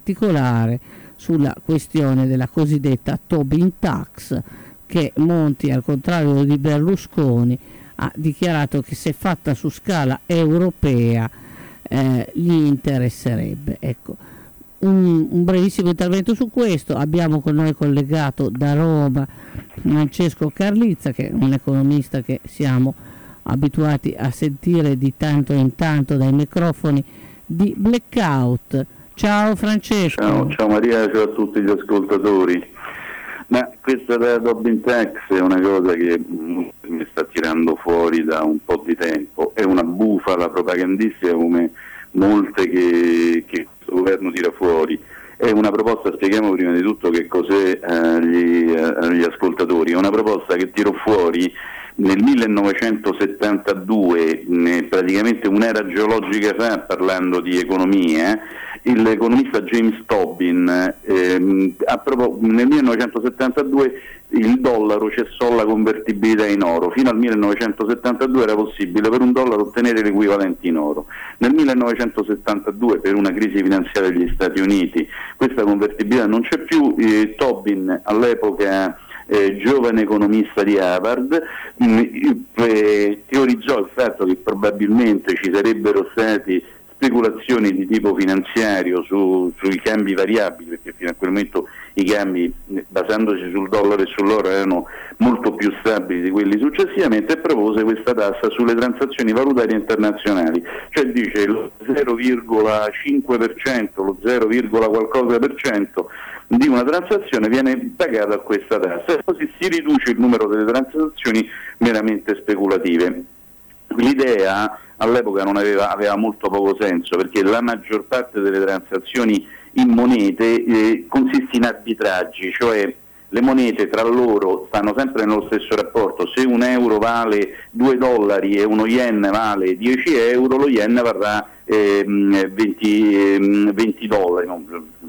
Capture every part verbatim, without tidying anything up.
particolare sulla questione della cosiddetta Tobin Tax, che Monti, al contrario di Berlusconi, ha dichiarato che se fatta su scala europea eh, gli interesserebbe. Ecco, un, un brevissimo intervento su questo. Abbiamo con noi collegato da Roma Francesco Carlizza, che è un economista che siamo abituati a sentire di tanto in tanto dai microfoni di Blackout. Ciao Francesco. Ciao, ciao Maria, ciao a tutti gli ascoltatori. Ma questa della Tobin Tax è una cosa che mi sta tirando fuori da un po' di tempo, è una bufala propagandistica come molte che, che questo governo tira fuori. È una proposta, spieghiamo prima di tutto che cos'è agli, agli ascoltatori, è una proposta che tirò fuori nel millenovecentosettantadue, praticamente un'era geologica fa, parlando di economia, l'economista James Tobin ehm, approvò, nel millenovecentosettantadue il dollaro cessò la convertibilità in oro. Fino al millenovecentosettantadue era possibile per un dollaro ottenere l'equivalente in oro. Nel millenovecentosettantadue, per una crisi finanziaria degli Stati Uniti, questa convertibilità non c'è più. eh, Tobin, all'epoca Eh, giovane economista di Harvard, mh, eh, teorizzò il fatto che probabilmente ci sarebbero stati speculazioni di tipo finanziario su, sui cambi variabili, perché fino a quel momento i cambi, basandosi sul dollaro e sull'oro, erano molto più stabili di quelli successivamente, e propose questa tassa sulle transazioni valutarie internazionali, cioè dice lo zero virgola cinque per cento, lo zero, qualcosa per cento di una transazione viene pagata a questa tassa, e così si riduce il numero delle transazioni meramente speculative. L'idea all'epoca non aveva, aveva molto poco senso, perché la maggior parte delle transazioni in monete eh, consiste in arbitraggi, cioè le monete tra loro stanno sempre nello stesso rapporto. Se un euro vale due dollari e uno yen vale dieci euro, lo yen varrà eh, venti, eh, venti dollari. No,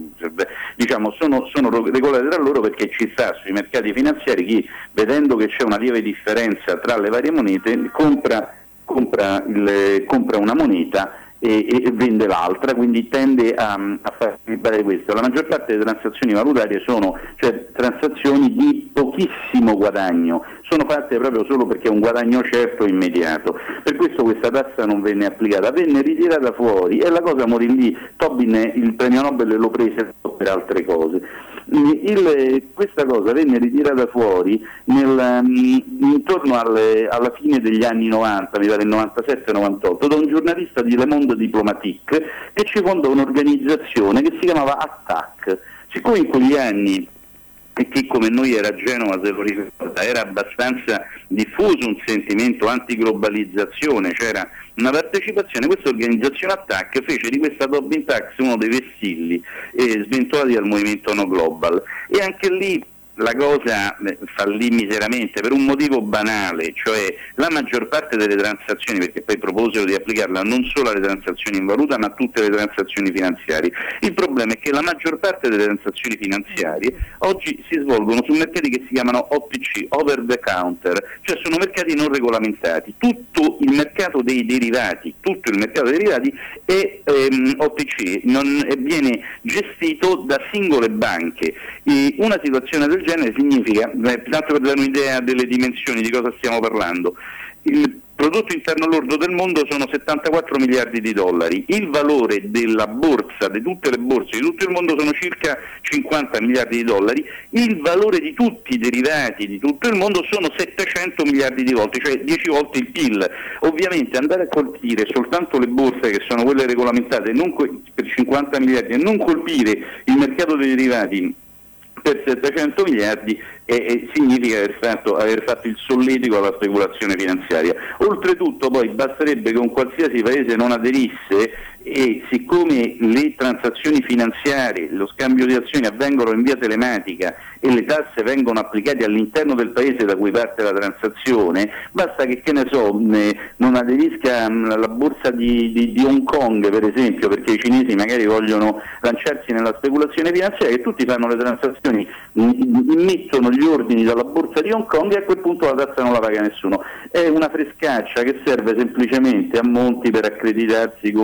diciamo sono, sono regolate tra loro, perché ci sta sui mercati finanziari chi, vedendo che c'è una lieve differenza tra le varie monete, compra, compra, il, compra una moneta e, e vende l'altra, quindi tende a, a far fare questo. La maggior parte delle transazioni valutarie sono, cioè, transazioni di pochissimo guadagno, sono fatte proprio solo perché è un guadagno certo e immediato. Per questo questa tassa non venne applicata, venne ritirata fuori e la cosa morì lì. Tobin il premio Nobel lo prese per altre cose. Il, questa cosa venne ritirata fuori nel, intorno alle, alla fine degli anni novanta, mi pare novantasette novantotto, da un giornalista di Le Monde Diplomatique, che ci fondò un'organizzazione che si chiamava Attac. Siccome in quegli anni, e che come noi era Genova, se lo ricorda, era abbastanza diffuso un sentimento antiglobalizzazione, c'era una partecipazione, questa organizzazione Attac fece di questa Tobin Tax uno dei vessilli eh, sventolati dal movimento No Global, e anche lì la cosa fallì miseramente per un motivo banale, cioè la maggior parte delle transazioni, perché poi proposero di applicarla non solo alle transazioni in valuta ma a tutte le transazioni finanziarie. Il problema è che la maggior parte delle transazioni finanziarie oggi si svolgono su mercati che si chiamano O T C, over the counter, cioè sono mercati non regolamentati. Tutto il mercato dei derivati, tutto il mercato dei derivati è ehm, O T C, non, eh, viene gestito da singole banche. E una situazione del genere significa, eh, tanto per dare un'idea delle dimensioni di cosa stiamo parlando, il prodotto interno lordo del mondo sono settantaquattro miliardi di dollari, il valore della borsa, di tutte le borse di tutto il mondo sono circa cinquanta miliardi di dollari, il valore di tutti i derivati di tutto il mondo sono settecento miliardi di volte, cioè dieci volte il P I L. Ovviamente andare a colpire soltanto le borse, che sono quelle regolamentate, non co- per cinquanta miliardi, e non colpire il mercato dei derivati per settecento miliardi e, e significa aver fatto, aver fatto il solletico alla speculazione finanziaria. Oltretutto poi basterebbe che un qualsiasi paese non aderisse, e siccome le transazioni finanziarie, lo scambio di azioni avvengono in via telematica e le tasse vengono applicate all'interno del paese da cui parte la transazione, basta che, che ne so, ne, non aderisca la borsa di, di, di Hong Kong, per esempio, perché i cinesi magari vogliono lanciarsi nella speculazione finanziaria, e tutti fanno le transazioni, immettono gli ordini dalla borsa di Hong Kong, e a quel punto la tassa non la paga nessuno. È una frescaccia che serve semplicemente a Monti per accreditarsi come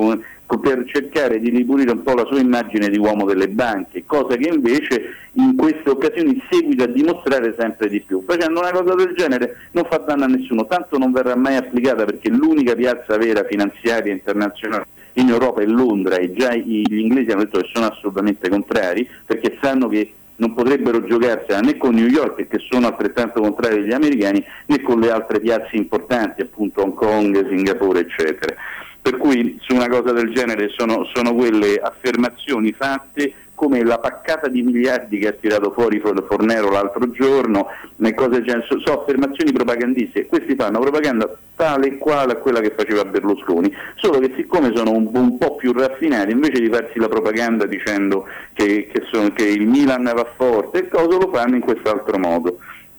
per cercare di ripulire un po' la sua immagine di uomo delle banche, cosa che invece in queste occasioni seguita a dimostrare sempre di più. Facendo una cosa del genere non fa danno a nessuno, tanto non verrà mai applicata, perché l'unica piazza vera finanziaria internazionale in Europa è Londra, e già gli inglesi hanno detto che sono assolutamente contrari, perché sanno che non potrebbero giocarsela né con New York, che sono altrettanto contrari degli americani, né con le altre piazze importanti, appunto Hong Kong, Singapore, eccetera. Per cui su una cosa del genere sono, sono quelle affermazioni fatte, come la paccata di miliardi che ha tirato fuori Fornero l'altro giorno, le cose genere, sono so affermazioni propagandistiche. Questi fanno propaganda tale e quale a quella che faceva Berlusconi, solo che siccome sono un, un po' più raffinati, invece di farsi la propaganda dicendo che, che, sono, che il Milan va forte e cosa, lo fanno in quest'altro modo,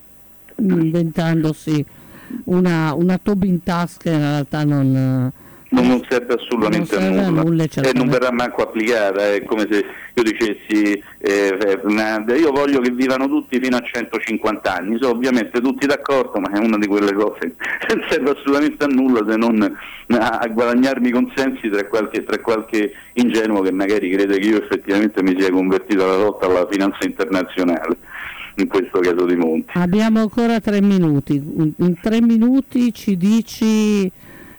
inventandosi una, una Tobin Tax che in realtà non... non serve assolutamente non serve a nulla, a nulla, e non verrà manco applicata. È come se io dicessi eh, una, io voglio che vivano tutti fino a centocinquanta anni, sono ovviamente tutti d'accordo, ma è una di quelle cose che non serve assolutamente a nulla, se non a, a guadagnarmi consensi tra qualche, tra qualche ingenuo che magari crede che io effettivamente mi sia convertito alla lotta alla finanza internazionale, in questo caso di Monti. Abbiamo ancora tre minuti, in tre minuti ci dici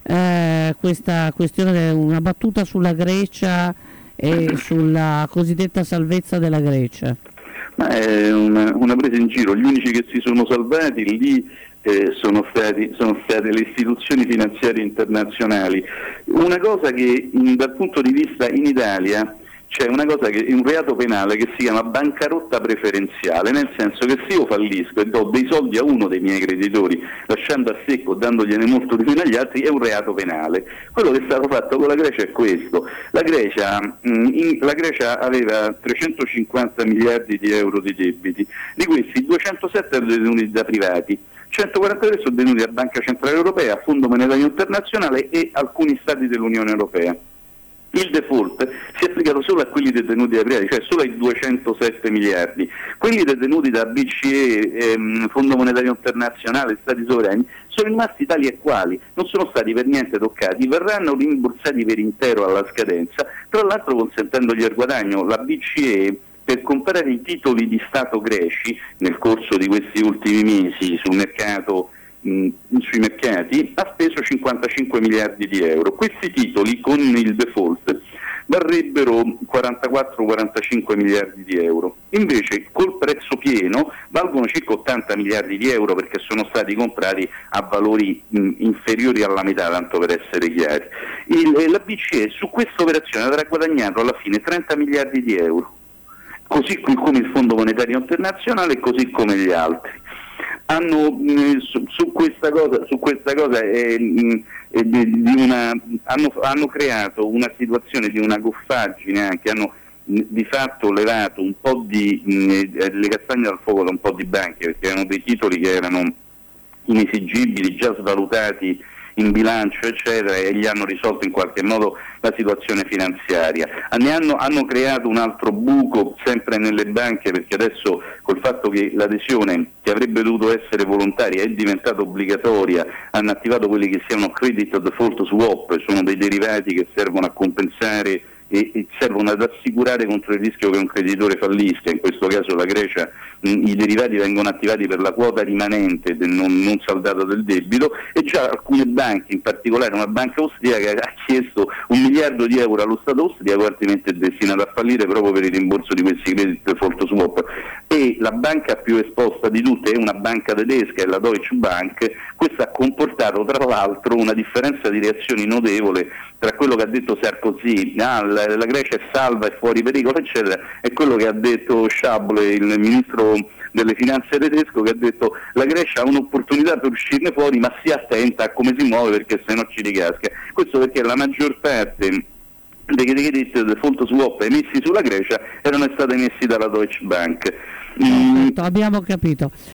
Eh, questa questione, una battuta sulla Grecia e sulla cosiddetta salvezza della Grecia. Ma è una, una presa in giro, gli unici che si sono salvati lì eh, sono, stati, sono state le istituzioni finanziarie internazionali. Una cosa che in, dal punto di vista in Italia c'è una cosa che è un reato penale che si chiama bancarotta preferenziale, nel senso che se io fallisco e do dei soldi a uno dei miei creditori, lasciando a secco, dandogliene molto di più agli altri, è un reato penale. Quello che è stato fatto con la Grecia è questo: la Grecia, mh, in, la Grecia aveva trecentocinquanta miliardi di euro di debiti, di questi duecentosette erano detenuti da privati, centoquarantatré sono detenuti da Banca Centrale Europea, Fondo Monetario Internazionale e alcuni stati dell'Unione Europea. Il default si è applicato solo a quelli detenuti da privati, cioè solo ai duecentosette miliardi. Quelli detenuti da B C E, ehm, Fondo Monetario Internazionale, Stati sovrani, sono rimasti tali e quali, non sono stati per niente toccati, verranno rimborsati per intero alla scadenza, tra l'altro consentendogli il guadagno. La B C E, per comprare i titoli di Stato greci nel corso di questi ultimi mesi sul mercato, mh, sui mercati, ha speso cinquantacinque miliardi di euro. Questi titoli con il default varrebbero quarantaquattro quarantacinque miliardi di euro, invece col prezzo pieno valgono circa ottanta miliardi di euro, perché sono stati comprati a valori mh, inferiori alla metà, tanto per essere chiari. Il, la B C E su questa operazione avrà guadagnato alla fine trenta miliardi di euro, così come il Fondo Monetario Internazionale e così come gli altri. Hanno mh, su, su questa cosa, su questa cosa è, mh, è di, di una, hanno, hanno creato una situazione di una goffaggine, anche hanno mh, di fatto levato un po' di mh, le castagne dal fuoco da un po' di banche, perché erano dei titoli che erano inesigibili, già svalutati in bilancio eccetera, e gli hanno risolto in qualche modo la situazione finanziaria. Ne hanno, hanno creato un altro buco sempre nelle banche, perché adesso col fatto che l'adesione, che avrebbe dovuto essere volontaria, è diventata obbligatoria, hanno attivato quelli che si chiamano credit default swap, sono dei derivati che servono a compensare e, e servono ad assicurare contro il rischio che un creditore fallisca. In questo caso la Grecia, mh, i derivati vengono attivati per la quota rimanente del non, non saldata del debito, e già alcune banche, in particolare una banca austriaca, ha chiesto un miliardo di euro allo Stato austriaco, altrimenti è destinato a fallire proprio per il rimborso di questi credit default swap. E la banca più esposta di tutte è una banca tedesca, è la Deutsche Bank. Questo ha comportato tra l'altro una differenza di reazioni notevole tra quello che ha detto Sarkozy, ah, la, la Grecia è salva, è fuori pericolo eccetera, e quello che ha detto Schäuble, il ministro delle finanze tedesco, che ha detto la Grecia ha un'opportunità per uscirne fuori, ma stia attenta a come si muove, perché se no ci ricasca. Questo perché la maggior parte dei crediti default swap emessi sulla Grecia erano stati emessi dalla Deutsche Bank. Mm. Abbiamo capito.